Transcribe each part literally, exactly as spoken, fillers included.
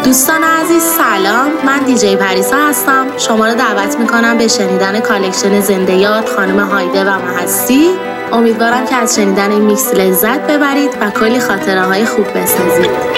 دوستان عزیز سلام، من دیجی پریسا هستم. شما رو دعوت میکنم به شنیدن کالکشن زنده یاد خانم هایده و من هستی. امیدوارم که از شنیدن این میکس لذت ببرید و کلی خاطره های خوب بسازید.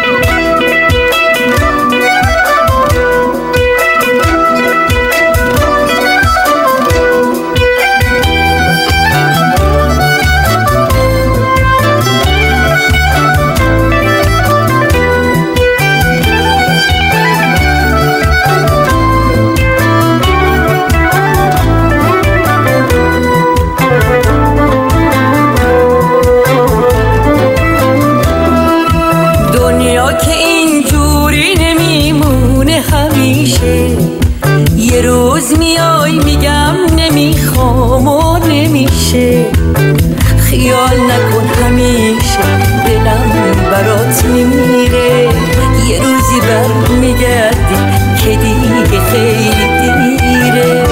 خیال نکن همیشه دلم برات میمیره، یه روزی بر میگردی که دیگه خیلی دیره.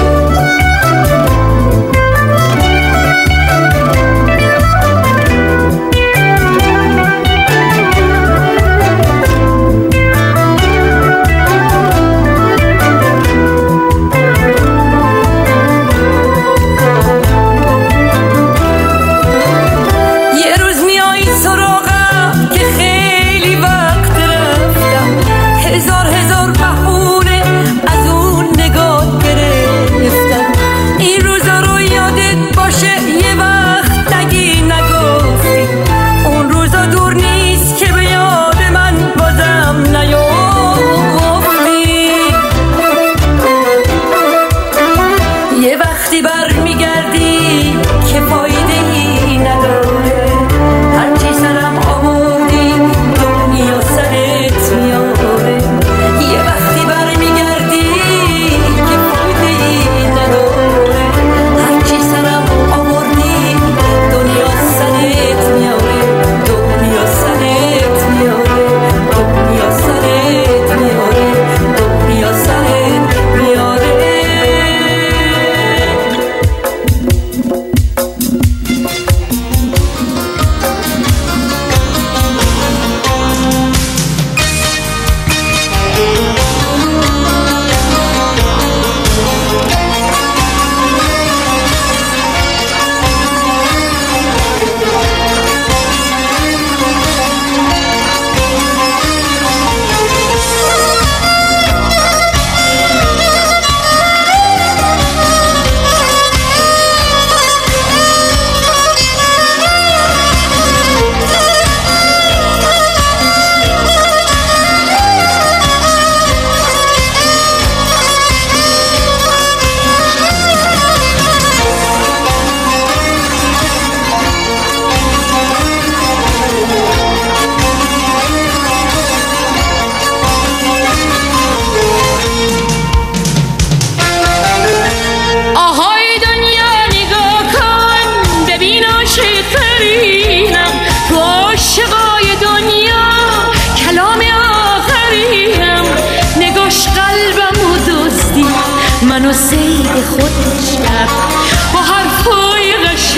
منو سید خودش کرد با حرفای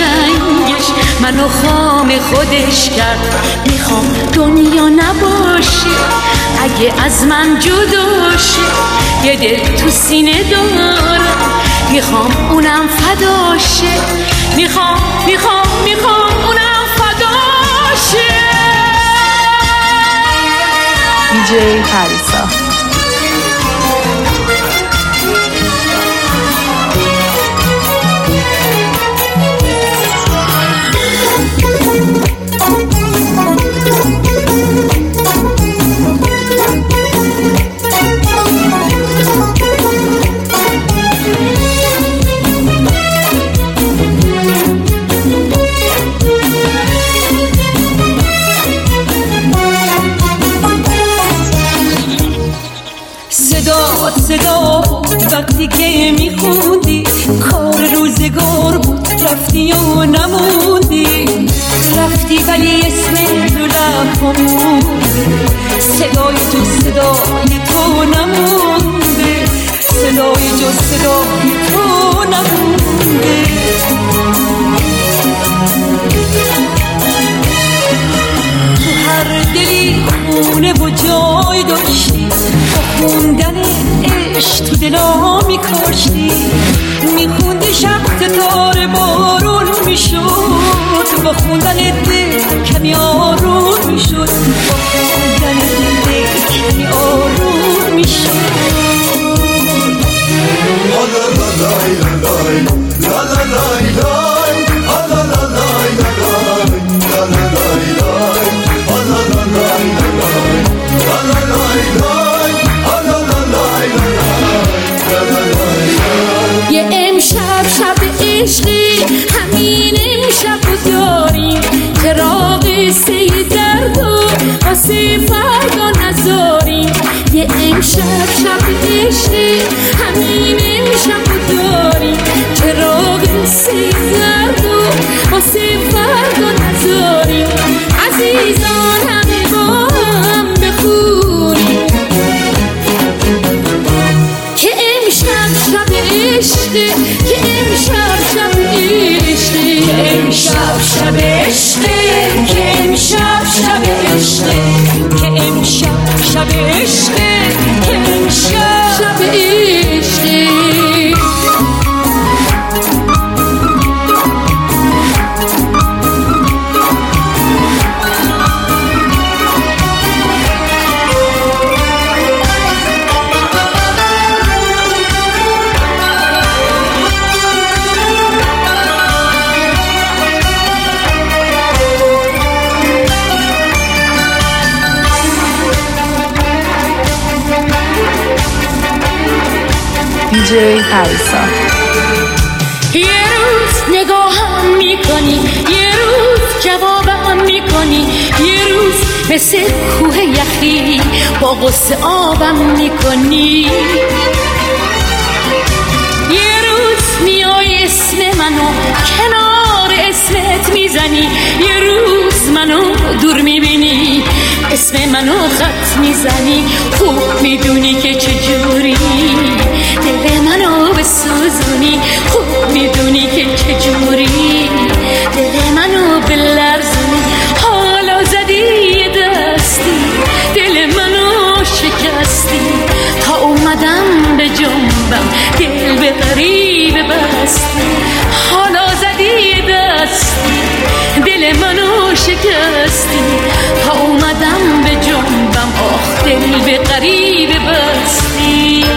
قشنگش، منو خام خودش کرد. میخوام دنیا نباشه اگه از من جدا شه، یه دل تو سینه دارم میخوام اونم فدا شه، میخوام میخوام میخوام اونم فدا شه. دیجی پریسا. صدا وقتی که میخوندی کار روزگار بود، رفتی و نموندی، رفتی ولی اسم تو لبامون، صدای تو صدای تو نمونده، صدای جو صدای تو نمونده. تو هر دلی خونه و جای داشتی، تو دلا میکاشتی، میخوندی شب ستاره بارون میشد، با خوندن دل کمی آروم میشد، با خوندن دل کمی آروم میشد. یه امشب شب عشقی، همین امشب رو داریم، چراغ سه درد و واسه فردا نذاریم. یه امشب شب عشقی، همین امشب رو داریم، چراغ سه درد و واسه فردا نذاریم. عزیزان همه با هم بخونیم که امشب شب عشقه، که امشب شب عشقه، که امشب شب عشقه، که امشب شب عشقه، که امشب شب عشقه، که امشب شب عشقه. دیجی پریسا. یه روز نگاهم میکنی، یه روز جوابم میکنی، یه روز مثل کوه یخی با غصه آبم میکنی، یه روز میای اسم منو کنار اسمت میزنی، یه روز منو دور میبینی اسم منو خط میزنی. خوب میدونی که چجوری دل منو بسوزونی، خوب میدونی که چجوری دل منو بلرزونی. حالا زدی دستی دل منو شکستی، تا اومدم به جنبم دل به غریب بستی. حالا زدی دستی دل منو شکستی، تا اومدم به جنبم آخ دل به غریب بستی.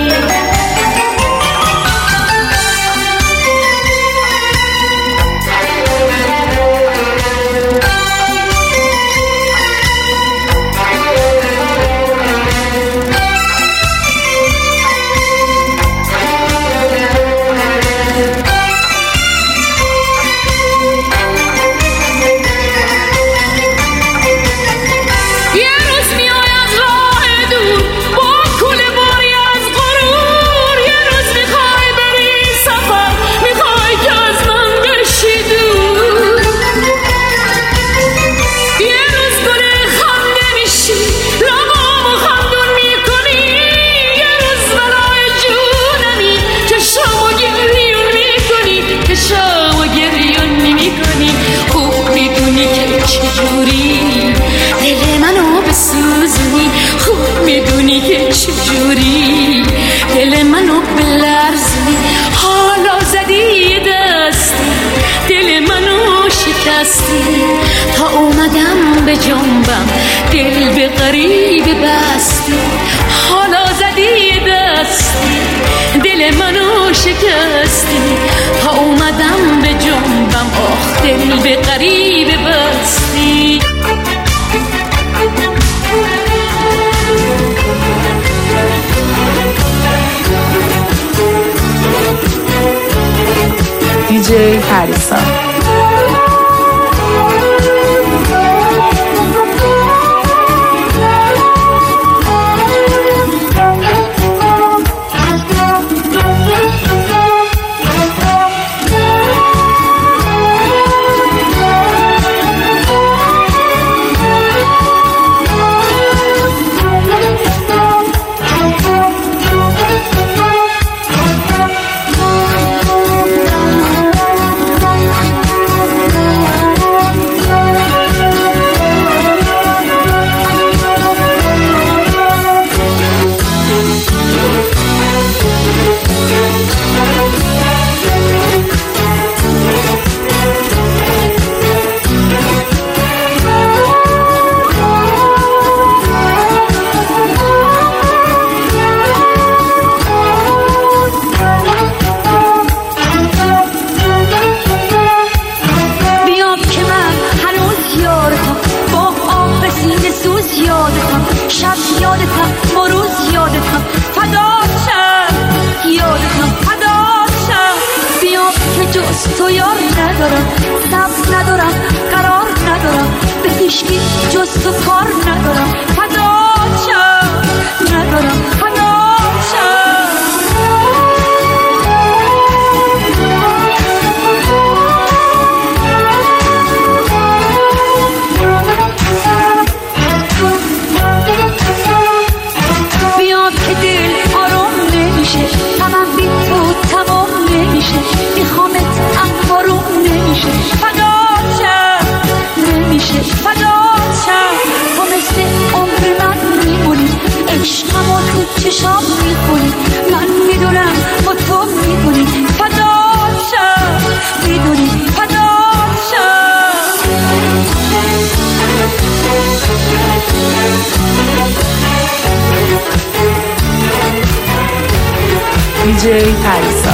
چجوری دل منو بلرزی. حالا زدی دستی دل منو شکستی، تا اومدم به جنبم دل به غریب بستی. حالا زدی دستی دل منو شکستی، تا اومدم به جنبم آخ دل به غریب بستی. دیجی پریسا. یادتم فداشم. بیا که جز تو یار ندارم، صبر ندارم، قرار ندارم، به هیچکی جز تو کار ندارم. فداشم ندارم، فداشم. بیاد که دل آرام نمیشه، غمم بی تو تمام نمیشه، میخوامت اما روم نمیشه. فداشم نمیشه، فداشم. تو مثل عمر من میمونی، عشقمو تو چشام میخونی، من میدونم با تو میدونی. فداشم میدونی، فداشم. دیجی پریسا.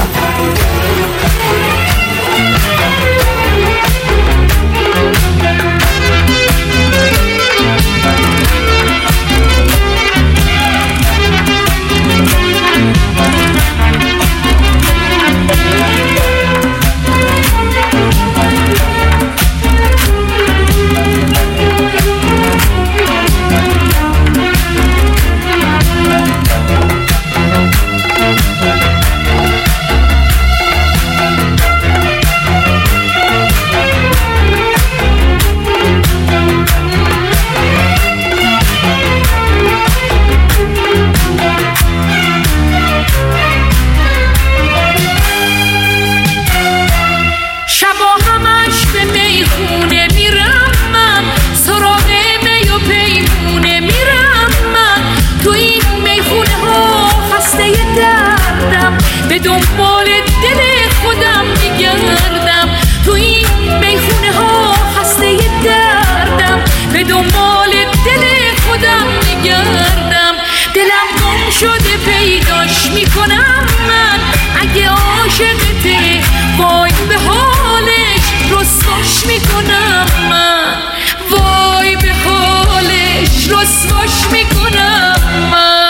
به دنبال دل خودم میگردم، تو این میخونه ها خسته دردم، به دنبال دل خودم میگردم. دلم گم شده پیداش میکنم من، اگه عاشقته وای به حالش رسواش میکنم من، وای به حالش رسواش میکنم من.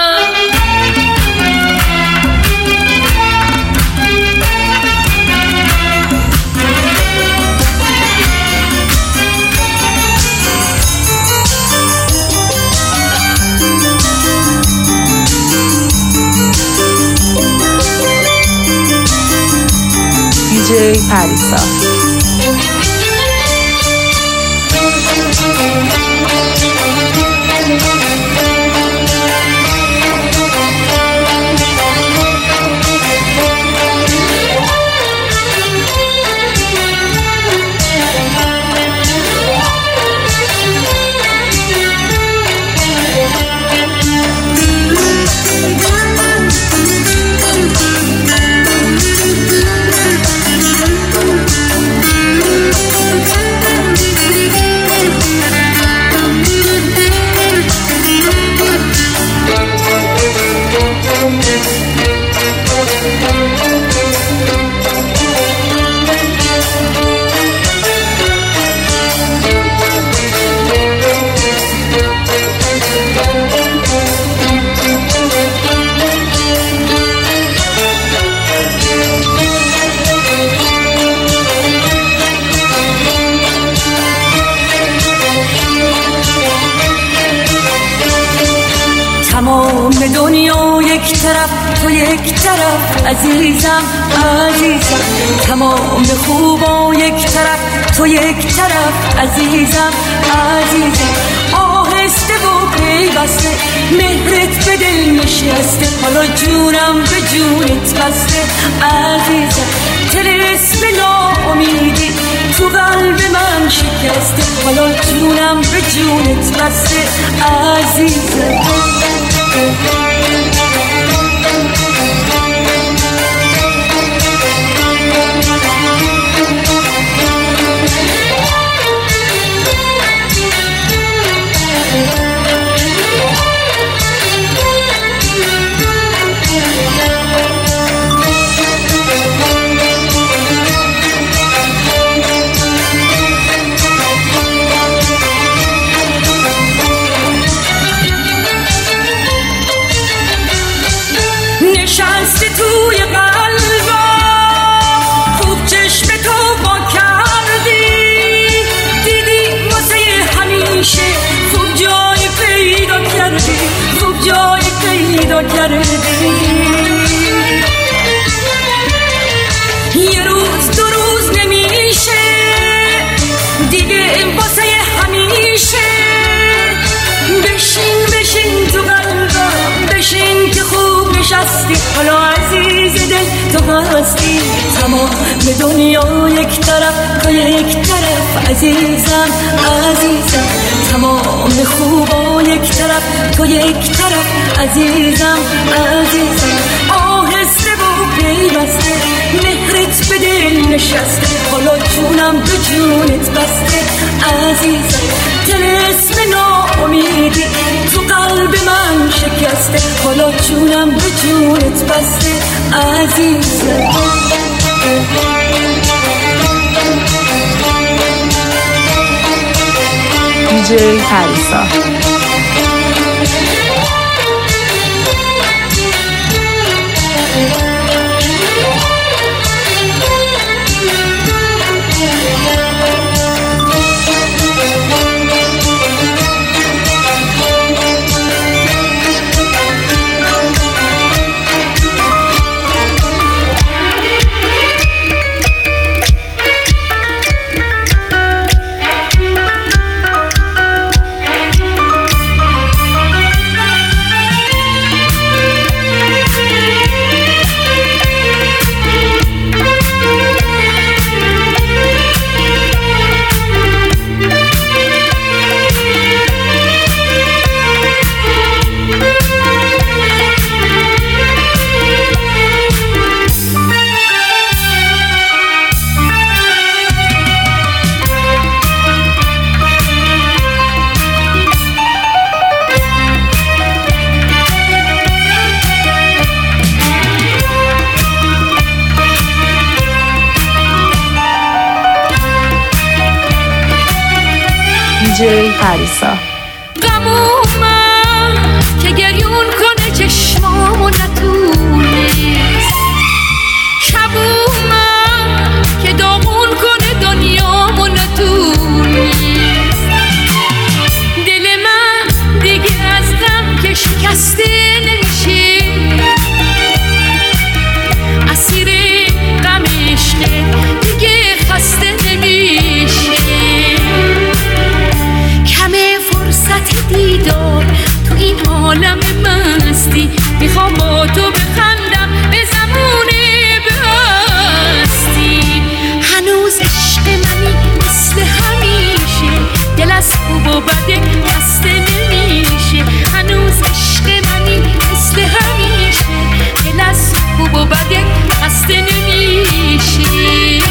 دیجی پریسا. تمام دنیا یک طرف تو یک طرف عزیزم عزیزم، تمام خوبا یک طرف تو یک طرف عزیزم عزیزم. آهسته و پیوسته مهرت به دل نشسته، حالا جونم به جونت بسته عزیزم. طلسم ناامیدی تو قلب من شکسته، حالا جونم به جونت بسته عزیزم. پیدا کردی. یه روز دو روز نمیشه دیگه واسه همیشه. بشین بشین تو قلبم بشین که خوب نشستی. حالا عزیز دل تو هستی. تمام دنیا یک طرف تو یک طرف عزیزم عزیزم. تمام خوبا یک طرف تو یک طرف عزیزم عزیزم. آهسته و پیوسته مهرت به دل نشسته. حالا جونم به جونت بسته عزیزم. طلسم ناامیدی تو قلب من شکسته. حالا جونم به جونت بسته عزیزم. دیجی پریسا. دیجی پریسا. غمومم که گریون کنه چشمامو نتونست. شبومم که داغون کنه دنیامو نتونست. دل من دیگه از غم که شکسته نمیشه. اسیر غم عشقه دیگه خسته نمیشه. دیدار تو این عالم مستی. میخوام با تو بخندم به زمان بستی. هنوز عشق منی مثل همیشه. دل از خوب و بده خسته نمیشه. هنوز عشق منی مثل همیشه. دل از خوب و بده خسته نمیشه.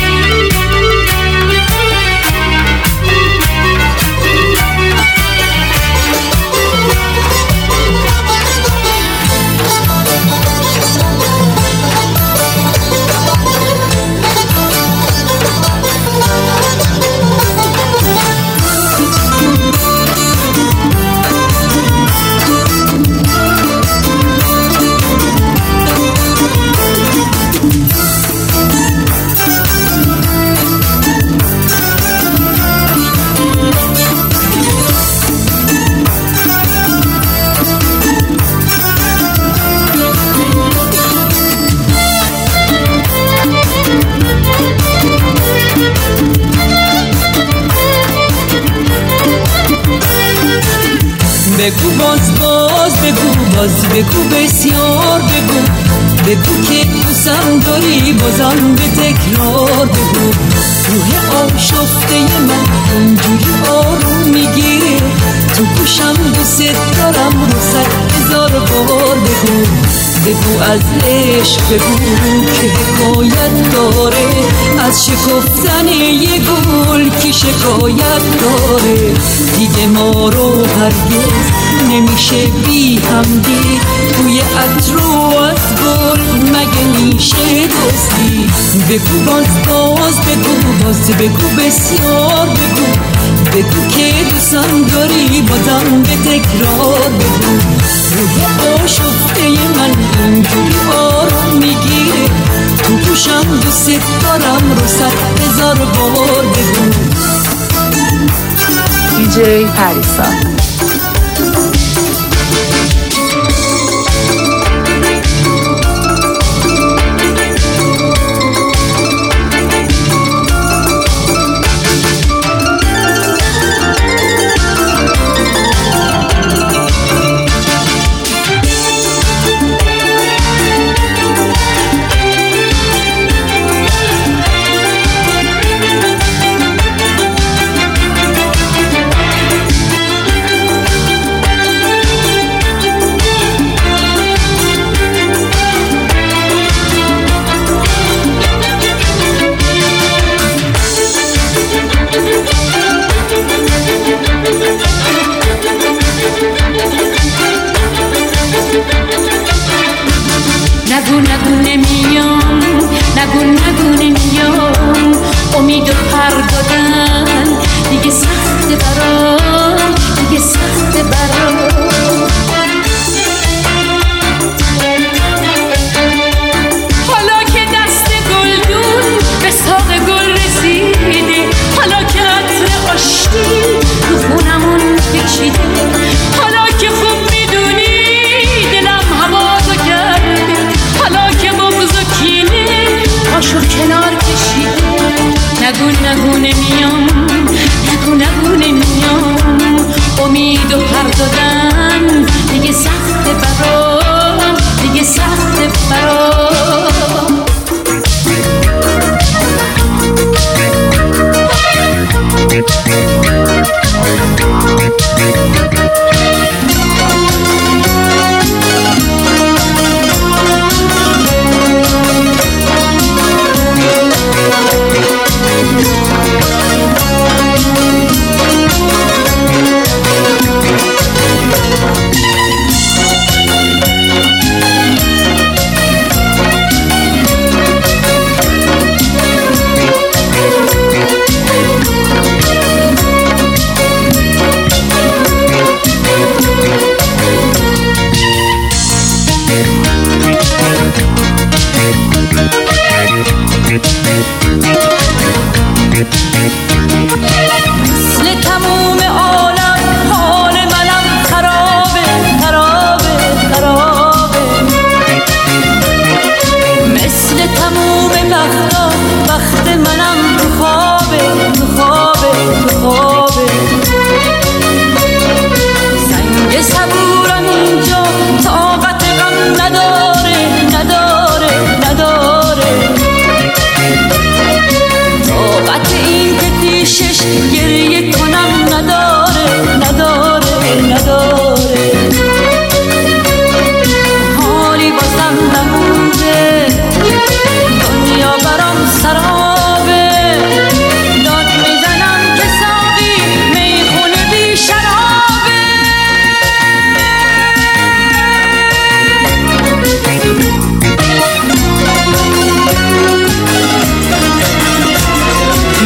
بگو باز باز بگو باز بگو بسیار بگو. بگو که دوستم داری بازم به تکرار بگو. روح آشفته من اونجوری آروم میگیره. تو گوشم دوست دارم رو صد هزار بار بگو. بگو از عشق بگو که حکایت داره. از شکفتن یه گل که شکایت داره. دیگه ما رو هرگز نمیشه بی هم دید. توی عطر و از گل مگه میشه دوستی. بگو باز باز بگو باز بگو بسیار بگو. بگو که دوستم داری بازم به تکرار بگو. روح آشفته من اینجوری آروم میگیره. تو گوشم دوست دارم رو صد هزار بار بگو. دیجی پریسا.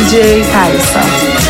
دیجی پریسا.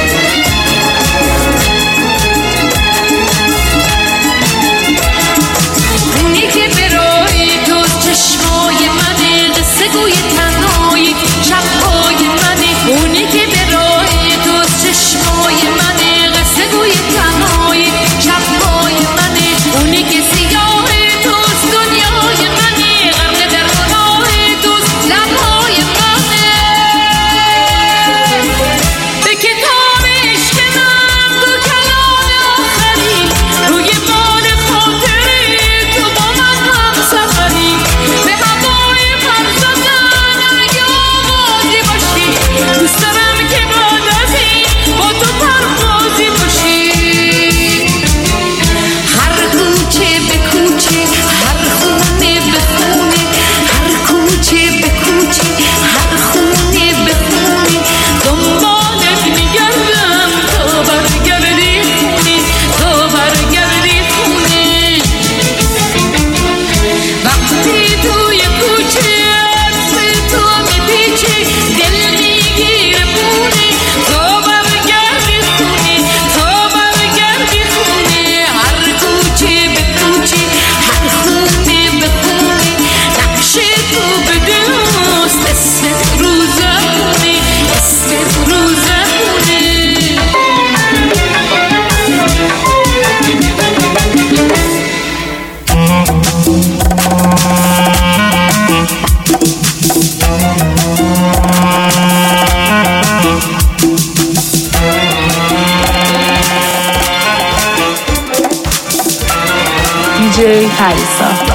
دیجی پریسا.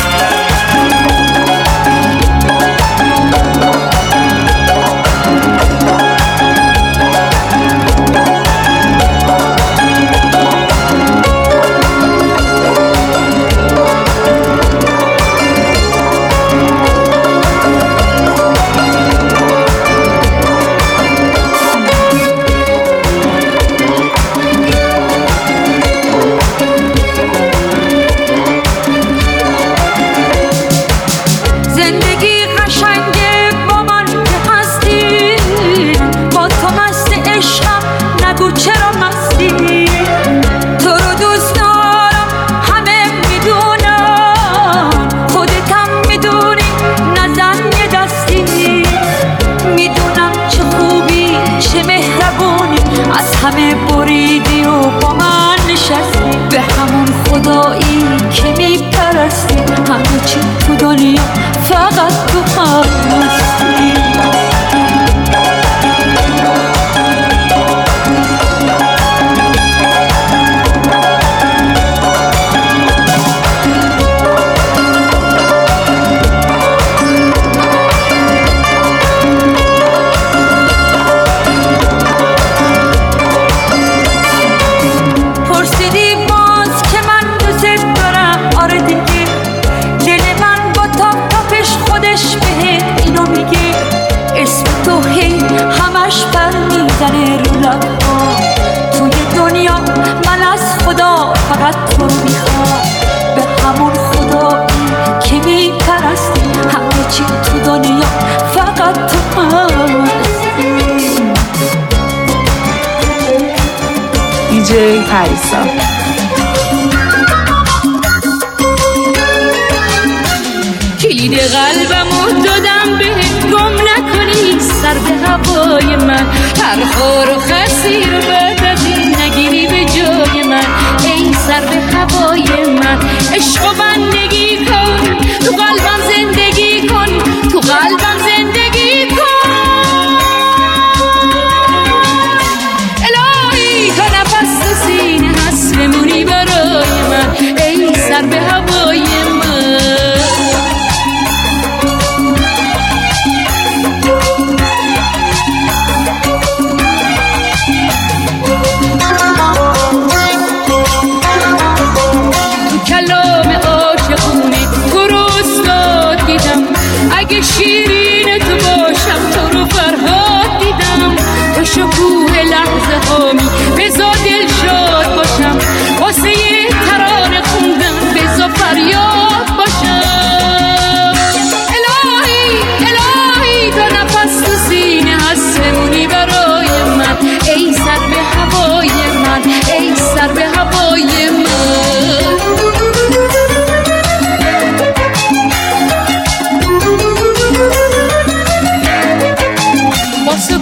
همه بریدی و با من نشستی، به همون خدایی که میپرستی، همه چی تو دنیا فقط تو هستی. توی دنیا من از خدا فقط تو میخوام، به همون خدایی که میپرستی، همه چی تو دنیا فقط تو هستی. دیجی پریسا. کلید قلبمو دادم بهت، گم نکنی سر به هوای من، هر خور و خسی رو بعد از این نگیری به جای من. ای سر به هوای من، عشق و بندگی کن، تو قلبم زندگی کن، تو قلبم زندگی کن. الهی تا نفس تو سینه هست بمونی برای من، ای سر به هوای من. کلام عاشقونه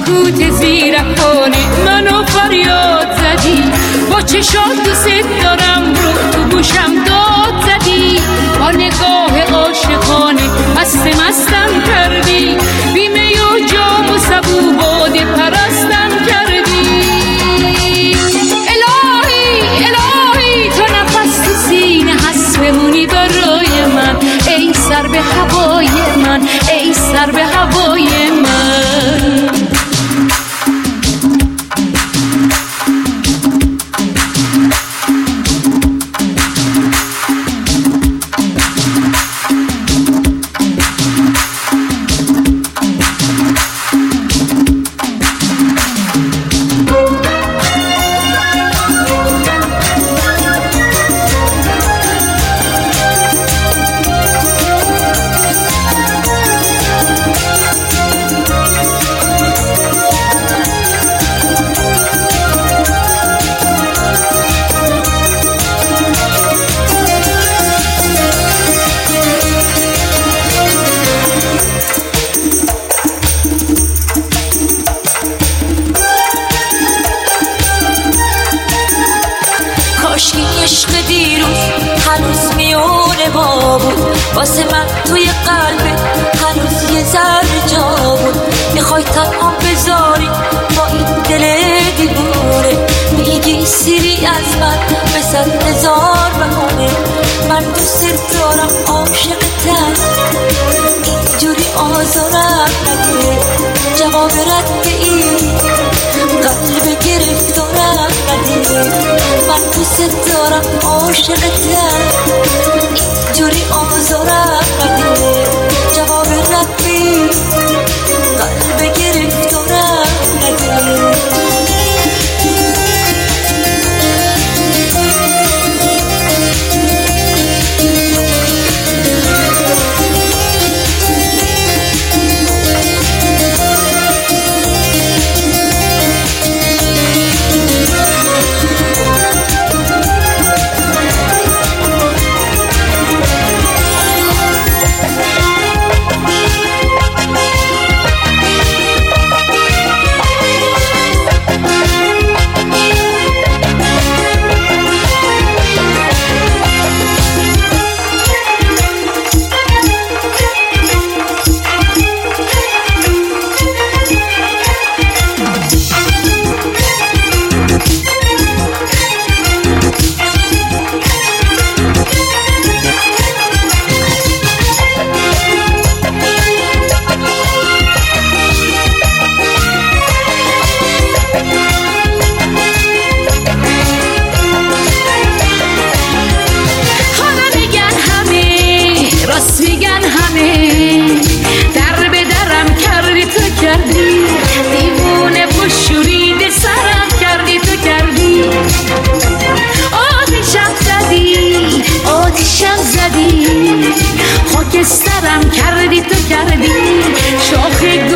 سکوت زیرکانه منو فریاد زدی، با چشات دوست دارم رو تو گوشم داد زدی، با نگاه عاشقانه مست مستم کردی، بیمه و جام و سبو باده پرستم کردی. الهی الهی تو نفس تو سینه هست بمونی برای من، ای سر به هوای من، ای سر به هوای من. واسه من توی قلبت هنوز یه ذره جا بود، میخوای تنها بذاری با این دل دیوونه، میگی سیری از من به صد هزار بهونه، من دوست دارم عاشقتم اینجوری آزارم نده، جواب رد این قلب گرفتارم نده، من دوست دارم عاشقتم اینجوری آزارم نده، جواب رد این قلب گرفتارم نده. دیوونه و شورید سرم کردی تو کردی، آتیشم زدی آتیشم زدی، خاکسترم کردی تو کردی، شاخ